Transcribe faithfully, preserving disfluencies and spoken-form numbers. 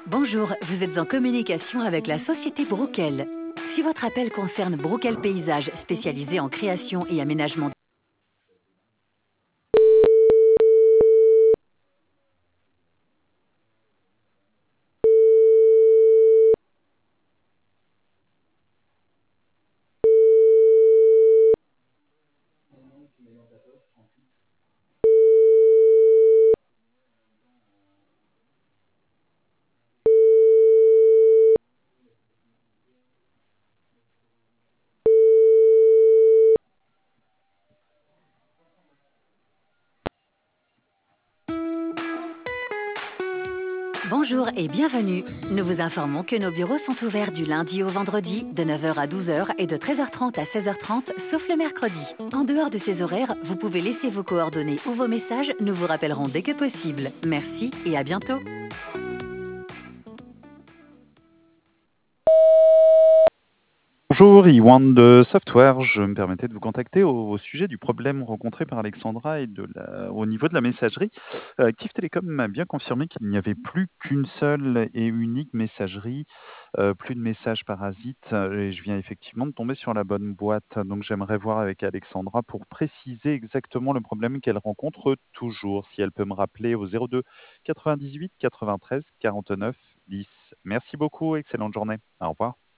Bonjour, vous êtes en communication avec la société Brookel. Si votre appel concerne Brookel Paysage, spécialisé en création et aménagement. Bonjour et bienvenue. Nous vous informons que nos bureaux sont ouverts du lundi au vendredi de neuf heures à douze heures et de treize heures trente à seize heures trente, sauf le mercredi. En dehors de ces horaires, vous pouvez laisser vos coordonnées ou vos messages. Nous vous rappellerons dès que possible. Merci et à bientôt. Bonjour, Iwan de Software. Je me permettais de vous contacter au, au sujet du problème rencontré par Alexandra et de la, au niveau de la messagerie. Euh, Active Télécom m'a bien confirmé qu'il n'y avait plus qu'une seule et unique messagerie, euh, plus de messages parasites. Et je viens effectivement de tomber sur la bonne boîte. Donc j'aimerais voir avec Alexandra pour préciser exactement le problème qu'elle rencontre toujours. Si elle peut me rappeler au zéro deux quatre-vingt-dix-huit quatre-vingt-treize quarante-neuf dix. Merci beaucoup, excellente journée. Au revoir.